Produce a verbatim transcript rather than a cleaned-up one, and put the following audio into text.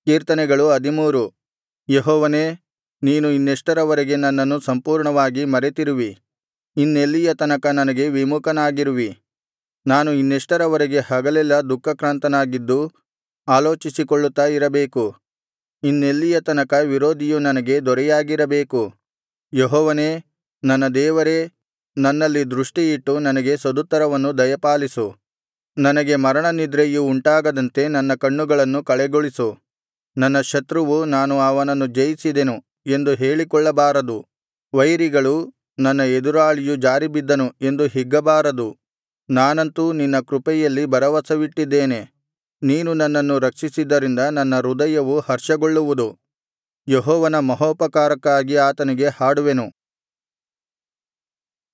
ಕೀರ್ತನೆಗಳು ಹದಿಮೂರು. ಯೆಹೋವನೇ, ನೀನು ಇನ್ನೆಷ್ಟರವರೆಗೆ ನನ್ನನ್ನು ಸಂಪೂರ್ಣವಾಗಿ ಮರೆತಿರುವಿ? ಇನ್ನೆಲ್ಲಿಯ ತನಕ ನನಗೆ ವಿಮುಖನಾಗಿರುವಿ? ನಾನು ಇನ್ನೆಷ್ಟರವರೆಗೆ ಹಗಲೆಲ್ಲಾ ದುಃಖಾಕ್ರಾಂತನಾಗಿದ್ದು ಆಲೋಚಿಸಿಕೊಳ್ಳುತ್ತಾ ಇರಬೇಕು? ಇನ್ನೆಲ್ಲಿಯ ತನಕ ವಿರೋಧಿಯು ನನಗೆ ದೊರೆಯಾಗಿರಬೇಕು? ಯೆಹೋವನೇ, ನನ್ನ ದೇವರೇ, ನನ್ನಲ್ಲಿ ದೃಷ್ಟಿಯಿಟ್ಟು ನನಗೆ ಸದುತ್ತರವನ್ನು ದಯಪಾಲಿಸು. ನನಗೆ ಮರಣನಿದ್ರೆಯು ಉಂಟಾಗದಂತೆ ನನ್ನ ಕಣ್ಣುಗಳನ್ನು ಕಳೆಗೊಳಿಸು. ನನ್ನ ಶತ್ರುವು ನಾನು ಅವನನ್ನು ಜಯಿಸಿದೆನು ಎಂದು ಹೇಳಿಕೊಳ್ಳಬಾರದು. ವೈರಿಗಳು ನನ್ನ ಎದುರಾಳಿಯು ಜಾರಿಬಿದ್ದನು ಎಂದು ಹಿಗ್ಗಬಾರದು. ನಾನಂತೂ ನಿನ್ನ ಕೃಪೆಯಲ್ಲಿ ಭರವಸವಿಟ್ಟಿದ್ದೇನೆ. ನೀನು ನನ್ನನ್ನು ರಕ್ಷಿಸಿದ್ದರಿಂದ ನನ್ನ ಹೃದಯವು ಹರ್ಷಗೊಳ್ಳುವುದು. ಯೆಹೋವನ ಮಹೋಪಕಾರಕ್ಕಾಗಿ ಆತನಿಗೆ ಹಾಡುವೆನು.